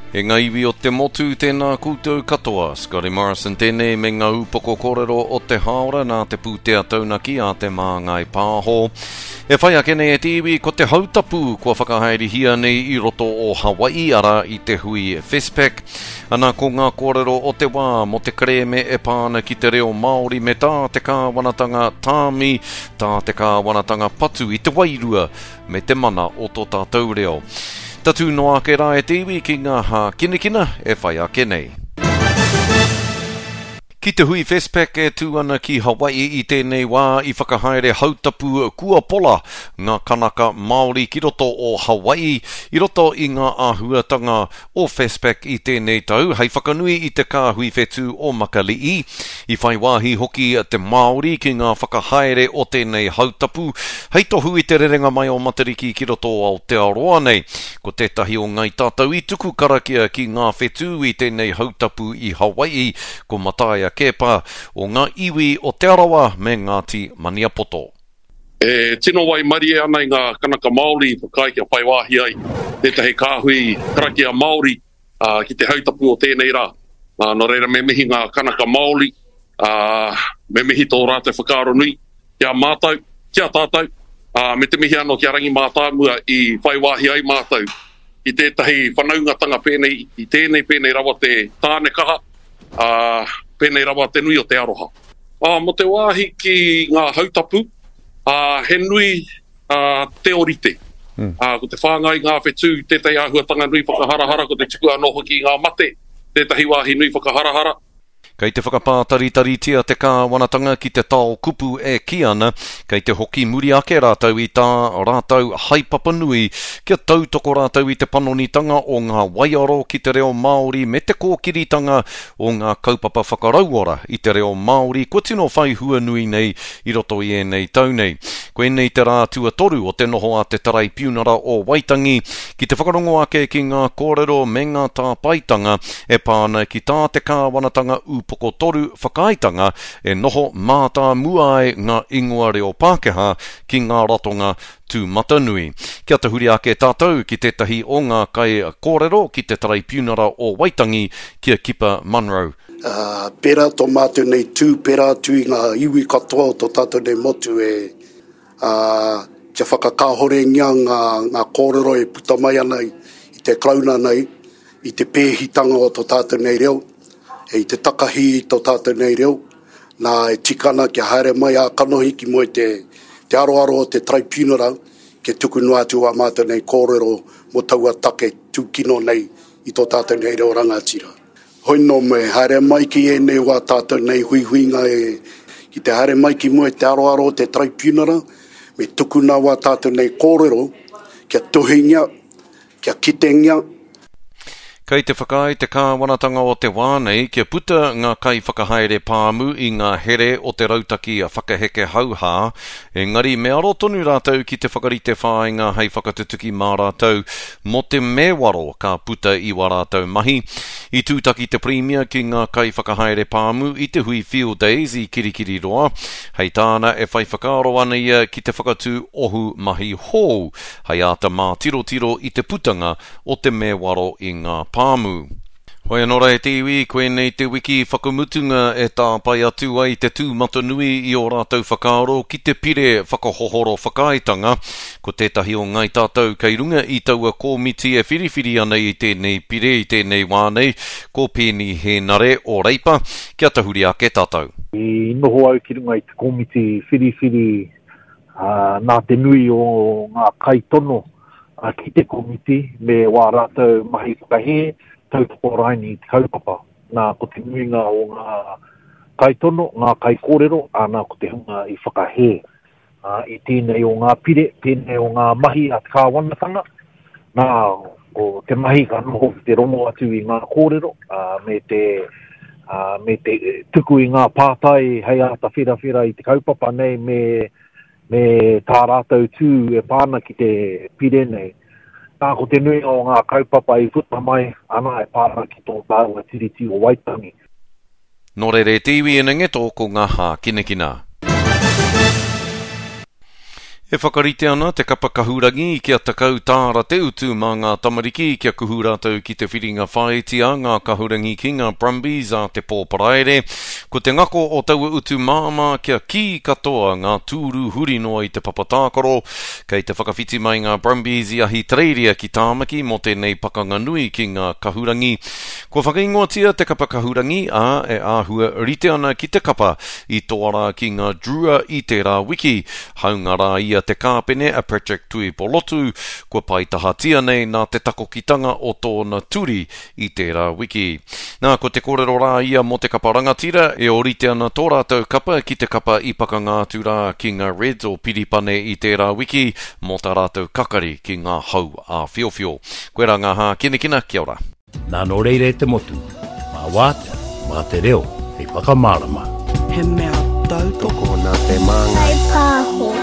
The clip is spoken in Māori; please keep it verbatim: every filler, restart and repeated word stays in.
E ngā iwi o te motu tēnā koutou katoa, Scotty Morrison tēnei me ngā upoko kōrero o te haora nā te pūtea taunaki a te māngai pāho. E whai akene e te iwi ko te hautapu kua whakahaere hia nei i roto o Hawaii ara i te hui Fespac. Ana ko ngā kōrero o te wā mo te kreme e pāna ki te reo Māori me tā te kāwanatanga tāmi, tā te kāwanatanga patu i te wairua me te mana o tō tātou reo. Tatu noa ke rā e te iwi ki ngā hā kinekina e whai ake nei. Ki te hui Fespac e tū ana ki Hawaii i tēnei wā i whakahaere hautapu kua pola ngā kanaka Māori ki roto o Hawaii i roto i ngā āhuatanga o Fespac i tēnei tau hei whakanui i te kāhui whetū o Makalii i whai wāhi hoki te Māori ki ngā whakahaere o tēnei hautapu hei tohu i te rerenga mai o Matariki ki roto o Aotearoa nei ko tētahi o ngai tātou i tuku karakia ki ngā whetū i tēnei hautapu i Hawaii ko Mataia Kepa o ngā iwi o te arawa me Ngāti Maniapoto. E tino wai mari ana i ngā kanaka Māori whakai kia whai wāhi ai. Tētahi kāhui karakia Māori uh, ki te hautapu o tēnei rā. Uh, no reira me mihi ngā kanaka Māori, uh, me mihi tō rātou whakaaro nui, kia mātau, kia tātou, uh, me te mihi anō kia rangi mātāmua i whai wāhi ai mātau. I tētahi whanaungatanga pēnei, i tēnei pēnei rawa te tāne kaha, uh, pēnei rawa te nui o te aroha. Uh, mo te wāhi ki ngā hautapu, uh, he nui uh, te orite. Mm. Uh, ko te whāngai ngā whetū, tētai āhuatanga nui whakaharahara, ko te tiku anō hoki ngā mate, tētahi wāhi nui whakaharahara. Kei te whakapātaritaritia te kāwanatanga ki te tau kupu e ki ana, kei te hoki muri ake rātau i tā rātau haipapa nui, kia tautoko rātau i te panonitanga o ngā waiaro ki te reo Māori me te kōkiritanga o ngā kaupapa whakarauora i te reo Māori, ko tino whai hua nui nei i roto i e nei tau nei. Koe nei te rā tua toru o te noho a te tarai piunara o Waitangi, ki te whakarongo ake ki ngā kōrero me ngā tāpaitanga e pāna ki tā te kāwanatanga upu poko toru whakaitanga e noho mātā muai ngā ingoa reo Pākehā ki ngā ratonga tū Matanui. Kia te huri ake tātou ki tētahi o ngā kai kōrero ki te tarai piunara o Waitangi kia Kipa Munro. Uh, pera tō mātou nei tū, pera tū i ngā iwi katoa o tō tātou nei motu e uh, kia whakakāhore ngia ngā, ngā kōrero e puta mai ana i te klauna nei, i te pēhitanga o tō tātou nei reo. E te takahi i tō tātou nei reo, nā e tikana kia haere mai a kanohi ki mo te, te aroaro o te traipinora, ke tuku noa atu a mātou nei kōrero mo taua take tūkino nei i tō tātou nei reo rangatira. Hoi no me haere mai ki e nei wā tātou nei hui huinga e, ki te haere mai ki mo te aroaro o te traipinora, me tuku nā wā tātou nei kōrero, kia tuhingia, kia kitengia, Kei te whakai te kāwanatanga o te wānei kia puta ngā kai whakahaere pāmu i ngā here o te rautaki a whakaheke hauhā. Engari me aro tonu rātou ki te whakarite whāinga hei whakatutuki mā rātou mo te mewaro ka puta i wā rātou mahi. I tūtaki te premia ki ngā kai whakahaere pāmu i te hui Field Days i Kirikiri roa. Hei tāna e whai whakaaro ana ia ki te whakatū ohu mahi hou. Hei ata mā tiro tiro i te putanga o te mewaro i ngā pāmu. Pāmu. Hoi anora e te iwi, koe nei te wiki whakamutunga e tā pai atu ai te tū Matanui i o rātou whakaaro ki te pire whakahohoro whakaitanga. Ko tētahi o ngai tātou kei runga i taua kōmiti e whiriwhiri ana i tēnei pire i tēnei wānei, ko pēni he nare o reipa, kia tahuri ake tātou. I noho au ki runga i te kōmiti whiriwhiri uh, nā te nui o ngā kaitono Uh, ki te komiti me wā rātou mahi whakahe tautoko raini te kaupapa. Nā ko te nuinga o ngā kaitono, ngā kai kōrero, anā ko te hunga i whakahe. Uh, I tēnei o ngā pire, tēnei o ngā mahi a te kāwanatanga. Nā o te mahi ka noho te rono atu i ngā kōrero, uh, me te uh, me te tuku i ngā pātai hei ata whira whira i te kaupapa nei me me tā rātou tū e pāna ki te pire nei. Tā ko te nui o ngā kaupapa i futa mai, ana e pāna ki tō tāua tiriti o Waitangi. Nō re re te iwi e nange tō ko ngā hā kinekina. E whakarite ana te kapa kahurangi ki a takau tāra te utu mā ngā tamariki ki a kuhu rātou ki te whiringa whaetia ngā kahurangi ki ngā Brumbies a te pōparaere. Ko te ngako o taua utu māma ki a ki katoa ngā tūru huri noa i te papatākoro. Kei te whakawhiti mai ngā Brumbies i ahi treiria ki tāmaki mo tēnei pakanga nui ki ngā kahurangi. Ko whakaingoatia te kapa kahurangi a e āhua rite ana ki te kapa i toara ki ngā Drua i te rā wiki. Haungara ia te kāpene a project tui polotu, ko pai tahatia nei nā te takokitanga o tōna turi i tērā wiki. Nā, ko te kōrero rā ia mo te kapa rangatira, e orite ana tō rātou kapa ki te kapa i pakangātu rā ki ngā Reds o Piripane i tērā wiki, mo tā rātou kakari ki ngā hau a whiowhio. Koe rā ngā hā, kina kina, kia ora. Nā no reire te motu, mā wāta, mā te reo, hei whakamārama. He mea tau toko nā te māngai. Hei pāho.